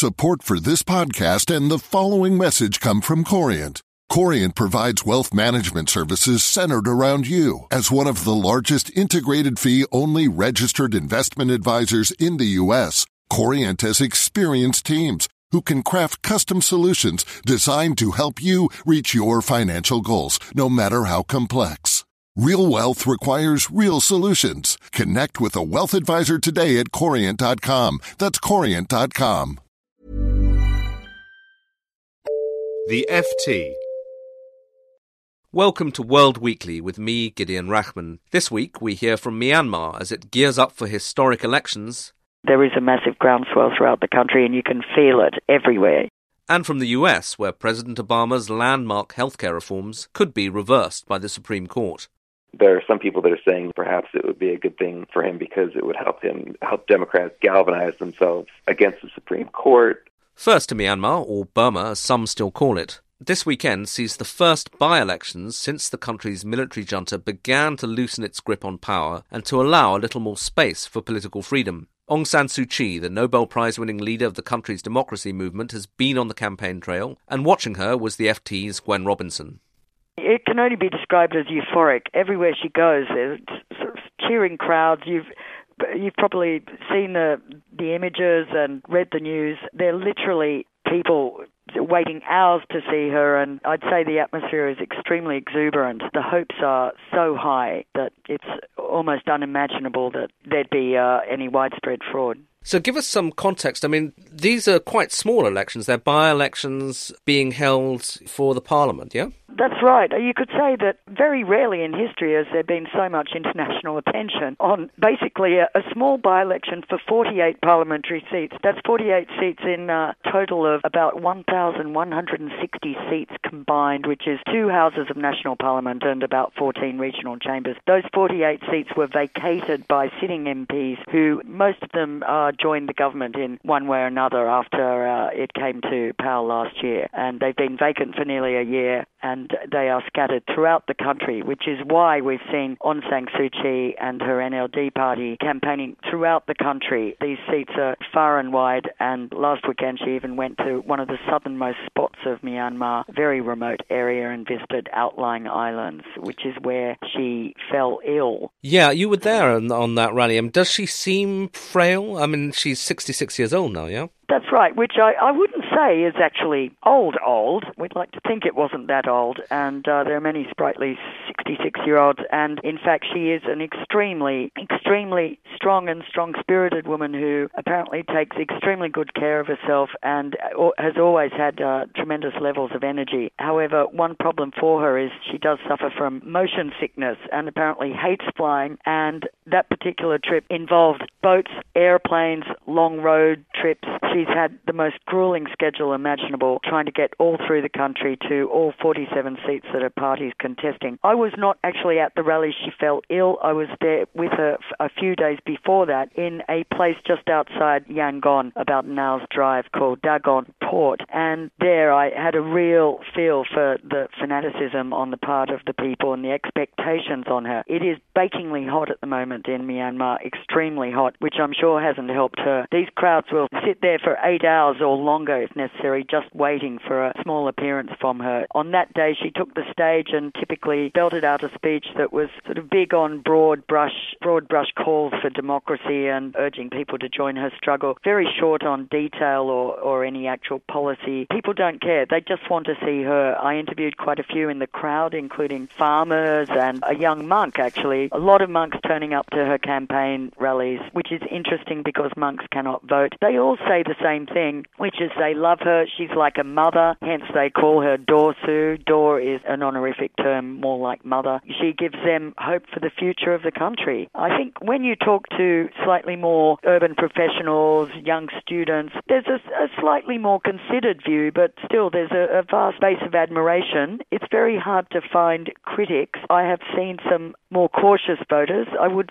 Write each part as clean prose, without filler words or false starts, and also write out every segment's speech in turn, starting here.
Support for this podcast and the following message come from Corient. Corient provides wealth management services centered around you. As one of the largest integrated fee-only registered investment advisors in the U.S., Corient has experienced teams who can craft custom solutions designed to help you reach your financial goals, no matter how complex. Real wealth requires real solutions. Connect with a wealth advisor today at Corient.com. That's Corient.com. The FT. Welcome to World Weekly with me, Gideon Rachman. This week we hear from Myanmar as it gears up for historic elections. There is a massive groundswell throughout the country and you can feel it everywhere. And from the US, where President Obama's landmark healthcare reforms could be reversed by the Supreme Court. There are some people that are saying perhaps it would be a good thing for him because it would help Democrats galvanize themselves against the Supreme Court. First to Myanmar, or Burma as some still call it. This weekend sees the first by-elections since the country's military junta began to loosen its grip on power and to allow a little more space for political freedom. Aung San Suu Kyi, the Nobel Prize-winning leader of the country's democracy movement, has been on the campaign trail, and watching her was the FT's Gwen Robinson. It can only be described as euphoric. Everywhere she goes, there's sort of cheering crowds. You've probably seen the images and read the news. They're literally people waiting hours to see her, and I'd say the atmosphere is extremely exuberant. The hopes are so high that it's almost unimaginable that there'd be any widespread fraud. So give us some context. I mean, these are quite small elections. They're by-elections being held for the parliament, yeah? That's right. You could say that very rarely in history has there been so much international attention on basically a small by-election for 48 parliamentary seats. That's 48 seats in a total of about 1,160 seats combined, which is 2 houses of national parliament and about 14 regional chambers. Those 48 seats were vacated by sitting MPs who, most of them joined the government in one way or another after it came to power last year. And they've been vacant for nearly a year, and they are scattered throughout the country, which is why we've seen Aung San Suu Kyi and her NLD party campaigning throughout the country. These seats are far and wide, and last weekend she even went to one of the southernmost spots of Myanmar, very remote area, and visited outlying islands, which is where she fell ill. Yeah, you were there on that rally. Does she seem frail? I mean, she's 66 years old now, yeah? That's right, which I wouldn't say is actually old. We'd like to think it wasn't that old, and there are many sprightly 66-year-olds, and in fact she is an extremely strong and strong-spirited woman who apparently takes extremely good care of herself and has always had tremendous levels of energy. However, one problem for her is she does suffer from motion sickness and apparently hates flying, and that particular trip involved boats, airplanes, long road trips. She's had the most grueling schedule imaginable, trying to get all through the country to all 47 seats that her party's contesting. I was not actually at the rally. She fell ill. I was there with her a few days before that in a place just outside Yangon, about an hour's drive, called Dagon Port. And there I had a real feel for the fanaticism on the part of the people and the expectations on her. It is bakingly hot at the moment in Myanmar, extremely hot, which I'm sure hasn't helped her. These crowds will sit there for 8 hours or longer if necessary, just waiting for a small appearance from her. On that day, she took the stage and typically belted out a speech that was sort of big on broad brush calls for democracy and urging people to join her struggle. Very short on detail or any actual policy. People don't care. They just want to see her. I interviewed quite a few in the crowd, including farmers and a young monk, actually. A lot of monks turning up to her campaign rallies, which is interesting because monks cannot vote. They all say the same thing, which is they love her. She's like a mother, hence they call her Dorsu. Dor is an honorific term, more like mother. She gives them hope for the future of the country. I think when you talk to slightly more urban professionals, young students, there's a slightly more considered view, but still there's a vast base of admiration. It's very hard to find critics. I have seen some more cautious voters. I would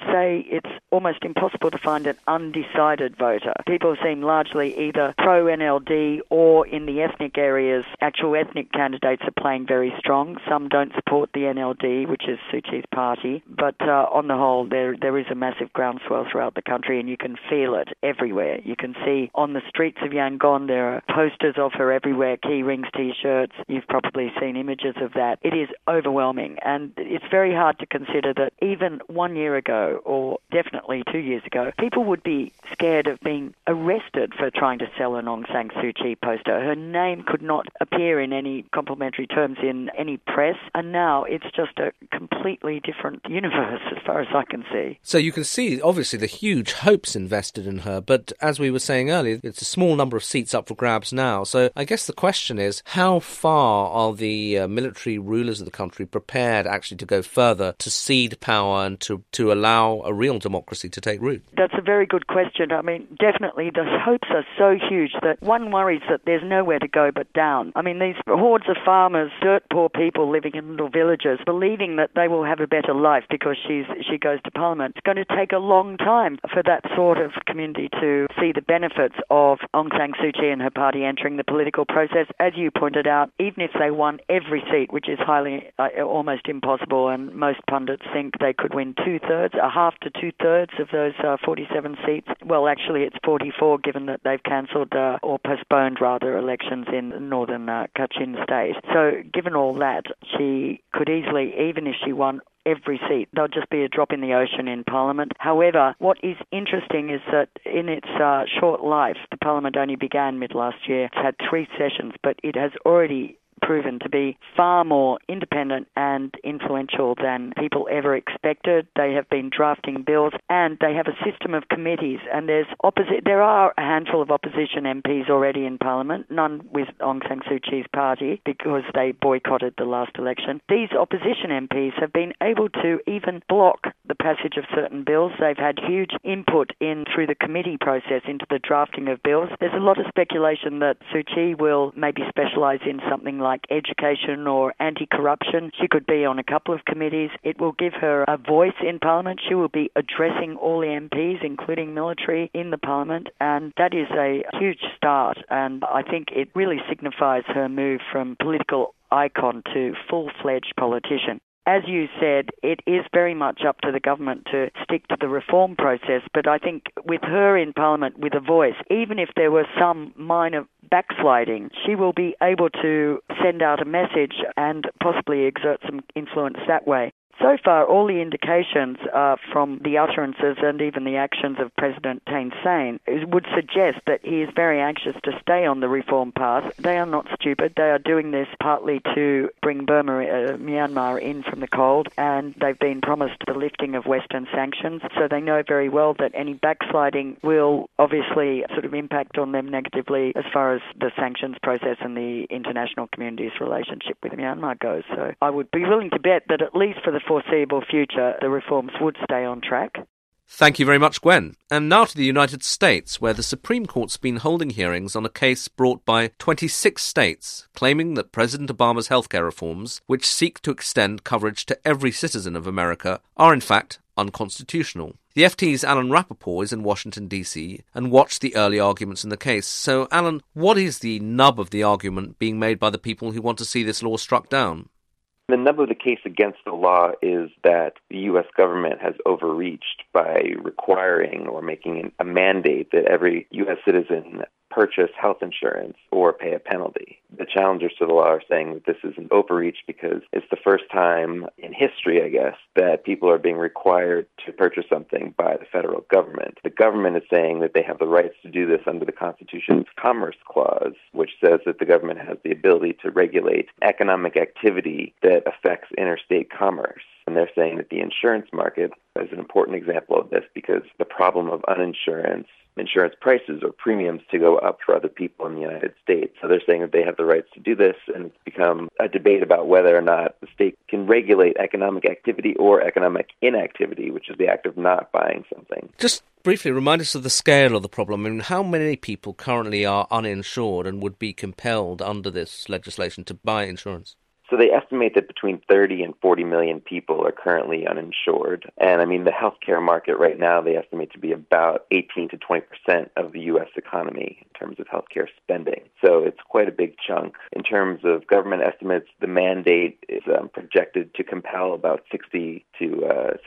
say it's almost impossible to find an undecided voter. People seem largely either pro-NLD or in the ethnic areas, actual ethnic candidates are playing very strong. Some don't support the NLD, which is Suu Kyi's party, but on the whole, there is a massive groundswell throughout the country, and you can feel it everywhere. You can see on the streets of Yangon, there are posters of her everywhere, key rings, T-shirts. You've probably seen images of that. It is overwhelming, and it's very hard to consider that even 1 year ago, or definitely 2 years ago, people would be scared of being arrested for trying to sell an Aung San Suu Kyi poster. Her name could not appear in any complimentary terms in any press, and now it's just a completely different universe as far as I can see. So you can see, obviously, the huge hopes invested in her, but as we were saying earlier, it's a small number of seats up for grabs now. So I guess the question is, how far are the military rulers of the country prepared actually to go further to cede power and to allow a real democracy to take root? That's a very good question. I mean, definitely the hopes are so huge that one worries that there's nowhere to go but down. I mean, these hordes of farmers, dirt poor people living in little villages, believing that they will have a better life because she goes to Parliament. It's going to take a long time for that sort of community to see the benefits of Aung San Suu Kyi and her party entering the political process. As you pointed out, even if they won every seat, which is highly almost impossible, and most pundits think they could win two-thirds, a half to two-thirds of those 47 seats. Well, actually, it's 44, given that they've cancelled or postponed, rather, elections in northern Kachin state. So given all that, she could easily, even if she won every seat, there'll just be a drop in the ocean in Parliament. However, what is interesting is that in its short life, the Parliament only began mid-last year. It's had 3 sessions, but it has already proven to be far more independent and influential than people ever expected. They have been drafting bills, and they have a system of committees, and there are a handful of opposition MPs already in Parliament, none with Aung San Suu Kyi's party because they boycotted the last election. These opposition MPs have been able to even block the passage of certain bills. They've had huge input through the committee process into the drafting of bills. There's a lot of speculation that Suu Kyi will maybe specialise in something like education or anti-corruption. She could be on a couple of committees. It will give her a voice in Parliament. She will be addressing all the MPs, including military, in the Parliament, and that is a huge start, and I think it really signifies her move from political icon to full-fledged politician. As you said, it is very much up to the government to stick to the reform process, but I think with her in Parliament with a voice, even if there were some minor backsliding, she will be able to send out a message and possibly exert some influence that way. So far, all the indications from the utterances and even the actions of President Thein Sein would suggest that he is very anxious to stay on the reform path. They are not stupid. They are doing this partly to bring Myanmar in from the cold, and they've been promised the lifting of Western sanctions. So they know very well that any backsliding will obviously sort of impact on them negatively as far as the sanctions process and the international community's relationship with Myanmar goes. So I would be willing to bet that at least for the foreseeable future, the reforms would stay on track. Thank you very much, Gwen. And now to the United States, where the Supreme Court's been holding hearings on a case brought by 26 states, claiming that President Obama's healthcare reforms, which seek to extend coverage to every citizen of America, are in fact unconstitutional. The FT's Alan Rappaport is in Washington, D.C., and watched the early arguments in the case. So, Alan, what is the nub of the argument being made by the people who want to see this law struck down? The nub of the case against the law is that the U.S. government has overreached by requiring or making a mandate that every U.S. citizen purchase health insurance or pay a penalty. The challengers to the law are saying that this is an overreach because it's the first time in history, I guess, that people are being required to purchase something by the federal government. The government is saying that they have the rights to do this under the Constitution's Commerce Clause, which says that the government has the ability to regulate economic activity that affects interstate commerce. And they're saying that the insurance market is an important example of this because the problem of insurance prices or premiums to go up for other people in the United States. So they're saying that they have the rights to do this, and it's become a debate about whether or not the state can regulate economic activity or economic inactivity, which is the act of not buying something. Just briefly remind us of the scale of the problem. I mean, how many people currently are uninsured and would be compelled under this legislation to buy insurance? So they estimate that between 30 and 40 million people are currently uninsured. And I mean, the healthcare market right now, they estimate to be about 18 to 20% of the U.S. economy in terms of healthcare spending. So it's quite a big chunk. In terms of government estimates, the mandate is projected to compel about 60 to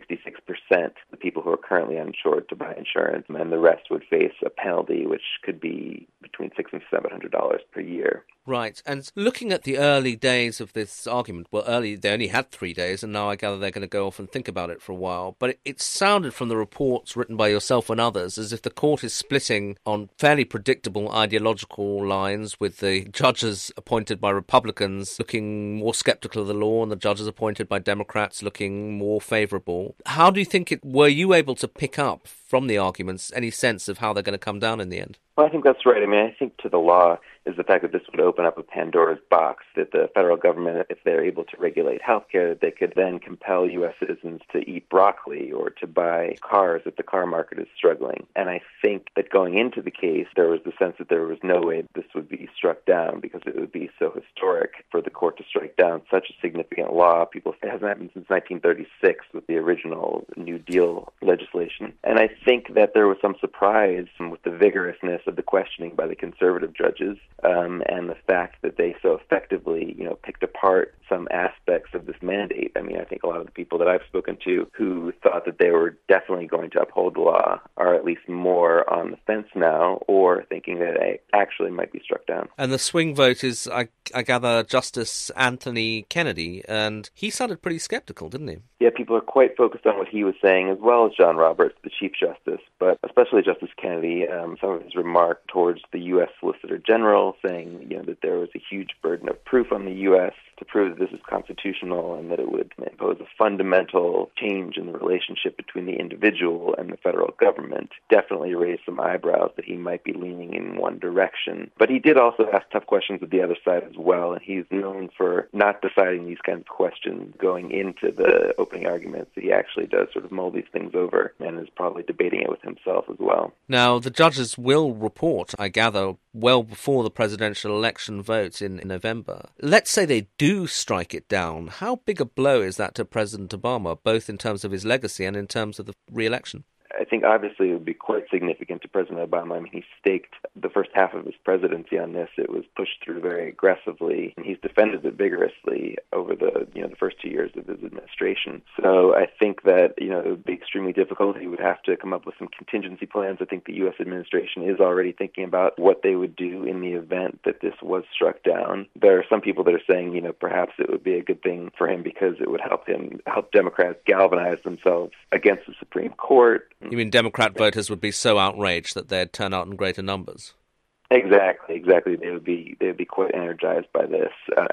66% of the people who are currently uninsured to buy insurance, and the rest would face a penalty, which could be between $600 and $700 per year. Right. And looking at the early days of this argument, they only had 3 days, and now I gather they're going to go off and think about it for a while. But it sounded from the reports written by yourself and others as if the court is splitting on fairly predictable ideological lines, with the judges appointed by Republicans looking more sceptical of the law and the judges appointed by Democrats looking more favourable. How do you think were you able to pick up from the arguments any sense of how they're going to come down in the end? Well, I think that's right. I mean, I think to the law is the fact that this would open up a Pandora's box, that the federal government, if they're able to regulate healthcare, they could then compel U.S. citizens to eat broccoli or to buy cars if the car market is struggling. And I think that going into the case, there was the sense that there was no way this would be struck down because it would be so historic for the court to strike down such a significant law. It hasn't happened since 1936 with the original New Deal legislation. And I think that there was some surprise with the vigorousness of the questioning by the conservative judges, and the fact that they so effectively, picked apart some aspects of this mandate. I mean, I think a lot of the people that I've spoken to who thought that they were definitely going to uphold the law are at least more on the fence now, or thinking that it actually might be struck down. And the swing vote is, I gather, Justice Anthony Kennedy, and he sounded pretty skeptical, didn't he? Yeah, people are quite focused on what he was saying, as well as John Roberts, the Chief Justice, but especially Justice Kennedy. Some of his remarks towards the U.S. Solicitor General, saying, that there was a huge burden of proof on the U.S. to prove that this is constitutional and that it would impose a fundamental change in the relationship between the individual and the federal government, definitely raised some eyebrows that he might be leaning in one direction. But he did also ask tough questions of the other side as well, and he's known for not deciding these kinds of questions going into the opening arguments. He actually does sort of mull these things over and is probably debating it with himself as well. Now, the judges will report, I gather, well before the presidential election vote in November. Let's say they do strike it down. How big a blow is that to President Obama, both in terms of his legacy and in terms of the re-election? I think obviously it would be quite significant to President Obama. I mean, he staked the first half of his presidency on this. It was pushed through very aggressively, and he's defended it vigorously over the first 2 years of his administration. So I think that, it would be extremely difficult. He would have to come up with some contingency plans. I think the U.S. administration is already thinking about what they would do in the event that this was struck down. There are some people that are saying, perhaps it would be a good thing for him because it would help Democrats galvanize themselves against the Supreme Court. You mean Democrat voters would be so outraged that they'd turn out in greater numbers? Exactly. They would be quite energized by this.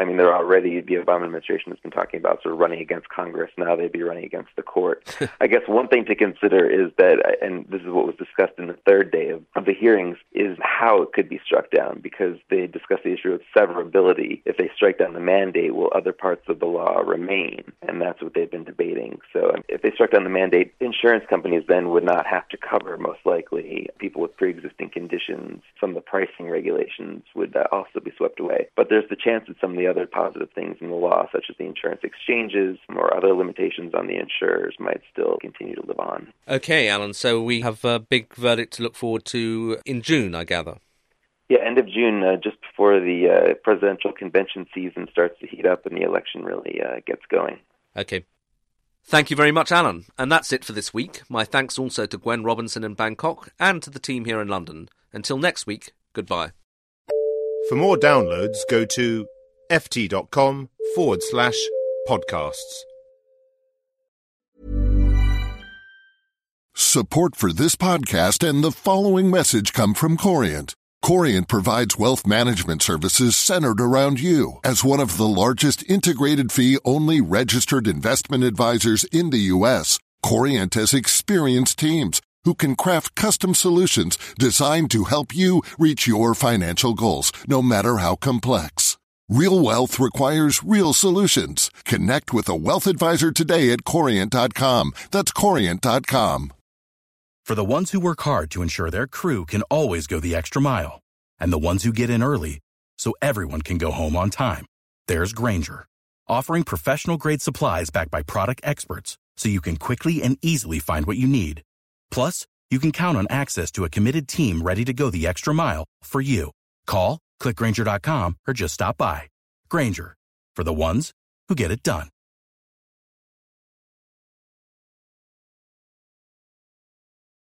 The Obama administration has been talking about sort of running against Congress. Now they'd be running against the court. I guess one thing to consider is that, and this is what was discussed in the third day of the hearings, is how it could be struck down, because they discussed the issue of severability. If they strike down the mandate, will other parts of the law remain? And that's what they've been debating. So if they struck down the mandate, insurance companies then would not have to cover, most likely, people with pre-existing conditions. Some of the pricing regulations would also be swept away. But there's the chance that some of the other positive things in the law, such as the insurance exchanges or other limitations on the insurers, might still continue to live on. Okay, Alan, so we have a big verdict to look forward to in June, I gather. Yeah, end of June, just before the presidential convention season starts to heat up and the election really gets going. Okay. Thank you very much, Alan. And that's it for this week. My thanks also to Gwen Robinson in Bangkok and to the team here in London. Until next week, goodbye. For more downloads, go to ft.com/podcasts. Support for this podcast and the following message come from Corient. Corient provides wealth management services centered around you. As one of the largest integrated fee-only registered investment advisors in the U.S., Corient has experienced teams who can craft custom solutions designed to help you reach your financial goals, no matter how complex. Real wealth requires real solutions. Connect with a wealth advisor today at Corient.com. That's Corient.com. For the ones who work hard to ensure their crew can always go the extra mile, and the ones who get in early so everyone can go home on time, there's Grainger, offering professional-grade supplies backed by product experts so you can quickly and easily find what you need. Plus, you can count on access to a committed team ready to go the extra mile for you. Call, click Grainger.com, or just stop by. Grainger, for the ones who get it done.